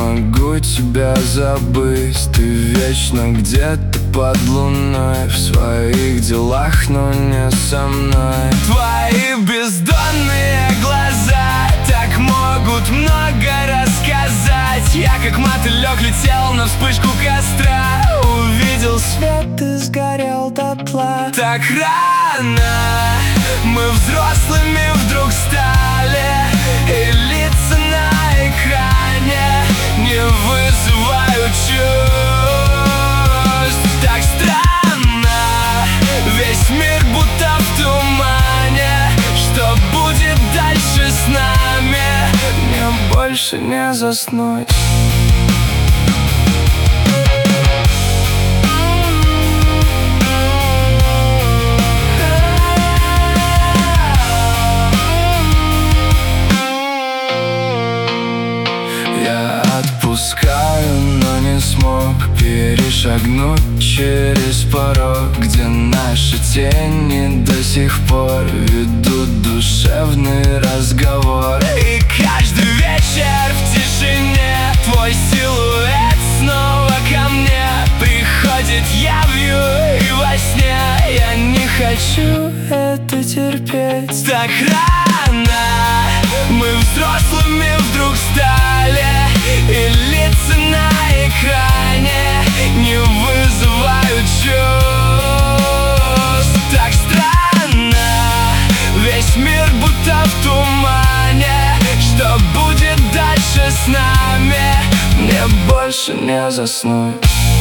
могу тебя забыть. Ты вечно где-то под луной, в своих делах, но не со мной. Твои бездонные глаза так могут много рассказать. Я как мотылек летел на вспышку костра, увидел свет и сгорел дотла. Так рано мы взрослыми вдруг стали, и лица на экране не вызывают чувств. Так странно, весь мир будто в тумане. Что будет дальше с нами? Мне больше не заснуть. Отпускаю, но не смог перешагнуть через порог, где наши тени до сих пор ведут душевный разговор. И каждый вечер в тишине твой силуэт снова ко мне приходит явью и во сне. Я не хочу это терпеть. Так рано мы взрослыми вдруг стали, и лица на экране не вызывают чувств. Так странно, весь мир будто в тумане. Что будет дальше с нами? Мне больше не заснуть.